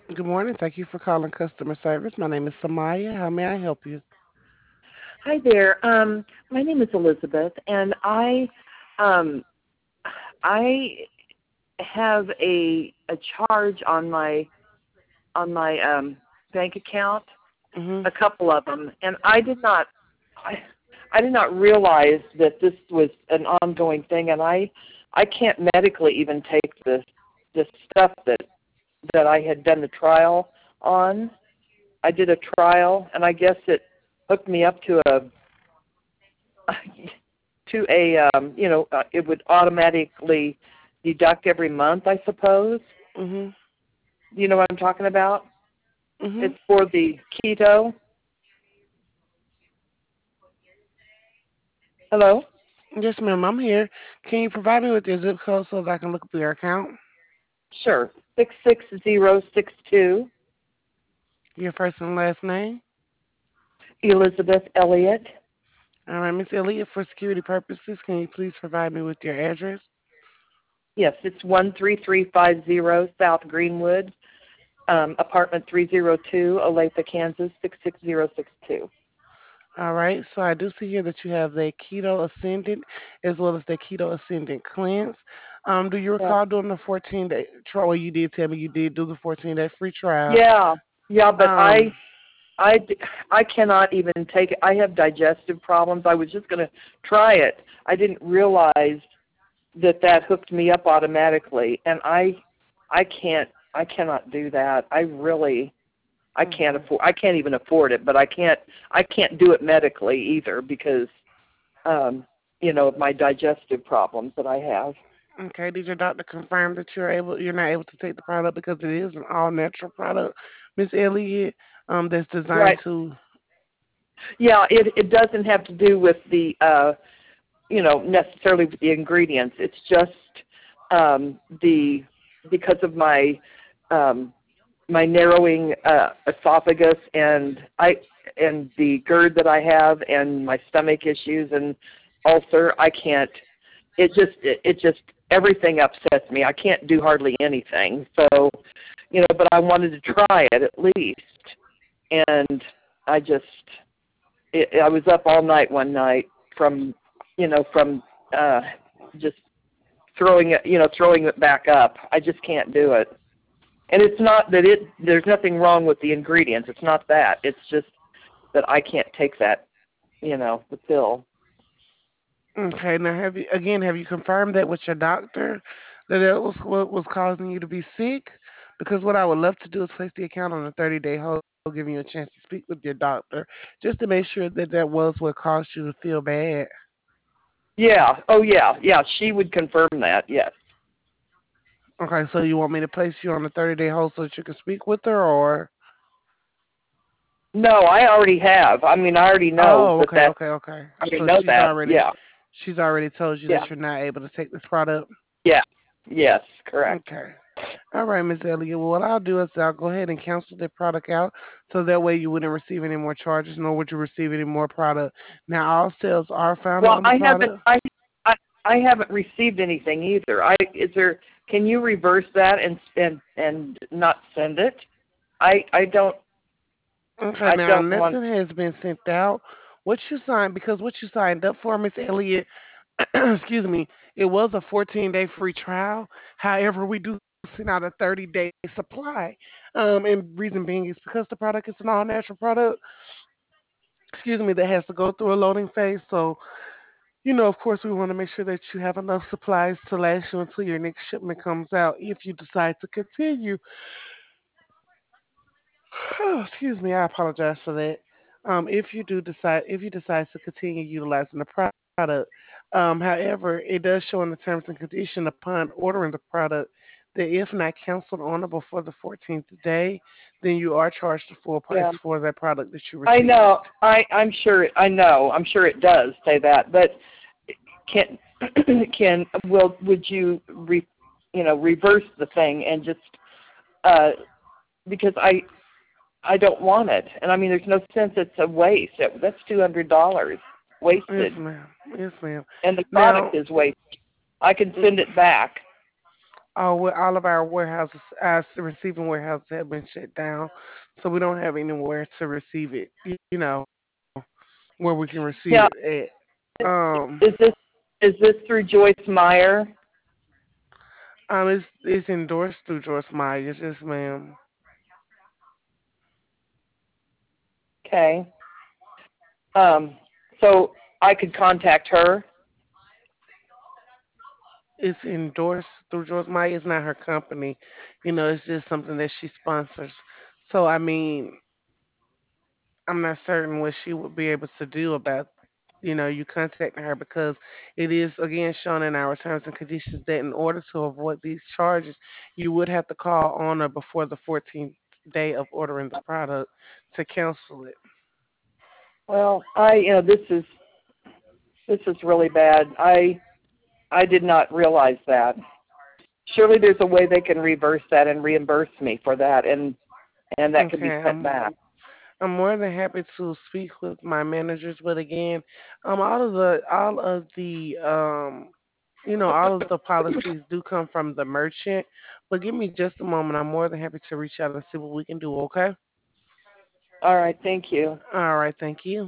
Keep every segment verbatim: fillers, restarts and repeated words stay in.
Good morning. Thank you for calling customer service. My name is Samaya. How may I help you? Hi there. Um, my name is Elizabeth, and I um, I have a a charge on my on my um, bank account, Mhm. a couple of them, and I did not I, I did not realize that this was an ongoing thing, and I I can't medically even take this this stuff that that I had done the trial on. I did a trial, and I guess it hooked me up to a to a um, you know uh, it would automatically deduct every month, I suppose. Mhm. You know what I'm talking about? Mhm. It's for the keto. Hello. Yes, ma'am. I'm here. Can you provide me with your zip code so that I can look up your account? Sure. Six six zero six two. Your first and last name. Elizabeth Elliott. All right, Miss Elliott. For security purposes, can you please provide me with your address? Yes, it's one three three five zero South Greenwood, um, apartment three zero two, Olathe, Kansas six six zero six two. All right. So I do see here that you have the keto ascendant as well as the keto ascendant cleanse. Um, do you Yeah. recall doing the fourteen day trial? Well, you did tell me you did do the fourteen day free trial. Yeah. Yeah, but Um, I I, I cannot even take it. I have digestive problems. I was just going to try it. I didn't realize that that hooked me up automatically, and I I can't I cannot do that. I really I can't okay. afford I can't even afford it, but I can't I can't do it medically either because um you know of my digestive problems that I have. Okay, did your doctor confirm that you're able you're not able to take the product because it is an all natural product, Miss Elliott, um, that's designed Right. to Yeah, it it doesn't have to do with the uh you know, necessarily with the ingredients. It's just um, the because of my um, my narrowing uh, esophagus and I and the GERD that I have and my stomach issues and ulcer. I can't. It just it, it just everything upsets me. I can't do hardly anything. So you know, but I wanted to try it at least, and I just it, I was up all night one night from, you know, from uh, just throwing it, you know, throwing it back up. I just can't do it. And it's not that it. There's nothing wrong with the ingredients. It's not that. It's just that I can't take that, you know, the pill. okay. Now, have you again have you confirmed that with your doctor that it was what was causing you to be sick? Because what I would love to do is place the account on a thirty day hold, giving you a chance to speak with your doctor just to make sure that that was what caused you to feel bad. Yeah. Oh, yeah. Yeah. She would confirm that. Yes. Okay, so you want me to place you on a thirty day hold so that you can speak with her, or? No, I already have. I mean, I already know Oh, that okay, that. okay, okay. I already So know she's that. already Yeah. she's already told you that Yeah. you're not able to take this product. Yeah. Yes. Correct. Okay. All right, Miss Elliott. Well, what I'll do is I'll go ahead and cancel the product out, so that way you wouldn't receive any more charges, nor would you receive any more product. Now, all sales are found Well, on the I haven't. product. I I, I haven't received anything either. I is there? Can you reverse that and and and not send it? I I don't Okay. I Now, don't want. nothing has been sent out. What you signed, because what you signed up for, Miss Elliott, excuse me, it was a fourteen day free trial. However, we do send out a thirty day supply. Um, and reason being is because the product is an all natural product, excuse me, that has to go through a loading phase. So, you know, of course, we want to make sure that you have enough supplies to last you until your next shipment comes out. If you decide to continue, excuse me, I apologize for that. Um, if you do decide, if you decide to continue utilizing the product, um, however, it does show in the terms and condition upon ordering the product that if not canceled on or before the fourteenth day, then you are charged the full price Yeah, for that product that you I received. know. I I'm sure. I know. I'm sure it does say that. But can can will would you re, you know reverse the thing and just uh because I I don't want it. And I mean, there's no sense. It's a waste. It, that's two hundred dollars Yes, wasted, ma'am. Yes, ma'am. and the product Now, is wasted. I can mm, send it back. All, wa- all of our warehouses, our s- receiving warehouses have been shut down, so we don't have anywhere to receive it. You know, where we can receive Yeah. it at. Um, Is this is this through Joyce Meyer? um, it's it's endorsed through George Myers, yes, ma'am. Okay. Um, so I could contact her. It's endorsed through George Myers. It's not her company. You know, it's just something that she sponsors. So I mean, I'm not certain what she would be able to do about, you know, you contacting her because it is again shown in our terms and conditions that in order to avoid these charges, you would have to call on or before the fourteenth day of ordering the product to cancel it. Well, I you know this is this is really bad. I I did not realize that. Surely there's a way they can reverse that and reimburse me for that, and and that can be Okay, sent I'm back. I'm more than happy to speak with my managers, but again, um, all of the all of the um, you know, all of the policies do come from the merchant. But give me just a moment. I'm more than happy to reach out and see what we can do. Okay. All right, thank you. All right. Thank you.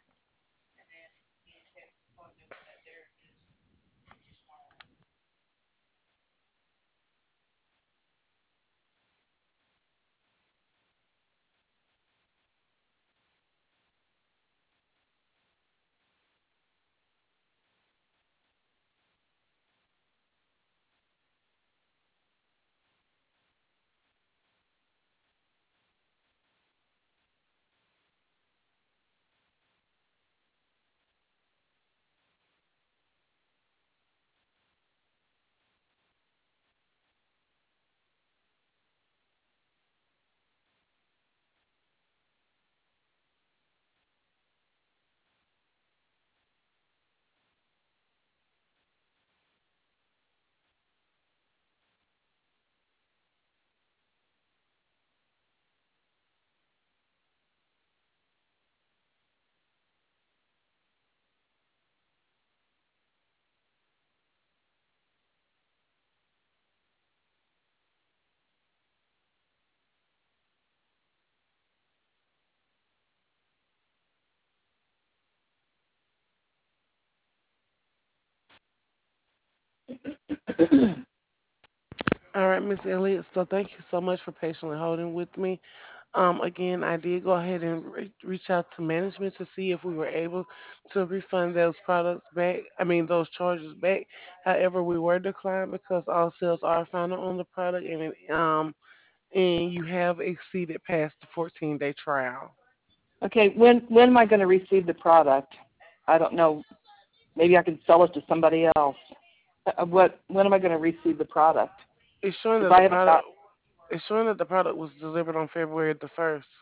All right, Miss Elliott. So thank you so much for patiently holding with me. Um, again, I did go ahead and re- reach out to management to see if we were able to refund those products back. I mean, those charges back. However, we were declined because all sales are final on the product, and it, um, and you have exceeded past the fourteen day trial. Okay, when when am I going to receive the product? I don't know. Maybe I can sell it to somebody else. Uh, What when am I going to receive the product? It's showing Because that the I haven't product got. it's showing that the product was delivered on February the first.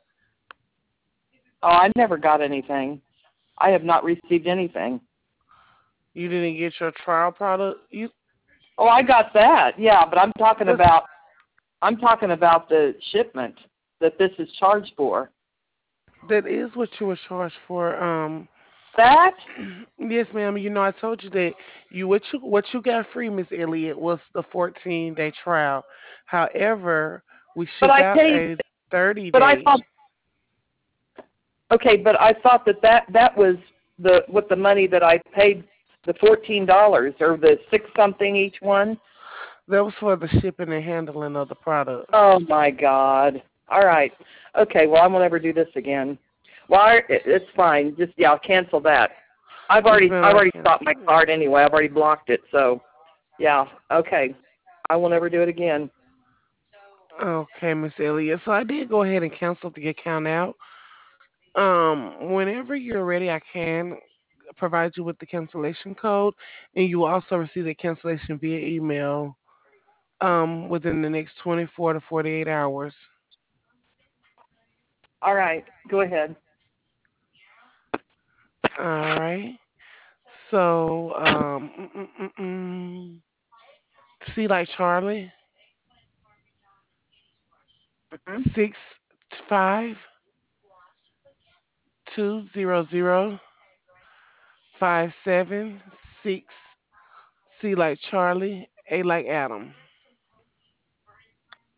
Oh, I never got anything. I have not received anything. You didn't get your trial product. You Oh, I got that. Yeah, but I'm talking that's about I'm talking about the shipment that this is charged for. that is what you were charged for. Um, That? yes, ma'am. You know, I told you that you what you what you got free, Miss Elliott, was the fourteen day trial. However, we But ship I out paid. a thirty But I day. thought. Okay, but I thought that that that was the what the money that I paid, the fourteen dollars or the six something each one. That was for the shipping and handling of the product. Oh my God. All right. Okay. Well, I won't ever do this again. Well, I, it, it's fine. Just yeah, I'll cancel that. I've Yes, already ma'am. I've I already can. stopped my card anyway. I've already blocked it. So yeah. Okay. I will never do it again. Okay, Miss Elliott. So I did go ahead and cancel the account out. Um, whenever you're ready, I can provide you with the cancellation code, and you will also receive the cancellation via email um, within the next twenty-four to forty-eight hours. All right. Go ahead. All right. So, um, mm, mm, mm, mm. C like Charlie, Mhm. six five two zero zero five seven six. C like Charlie, A like Adam.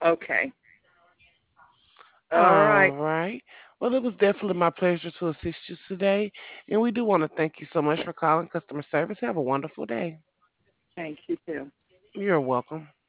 Okay. All All right. right. Well, it was definitely my pleasure to assist you today. And we do want to thank you so much for calling customer service. Have a wonderful day. Thank you too. You're welcome.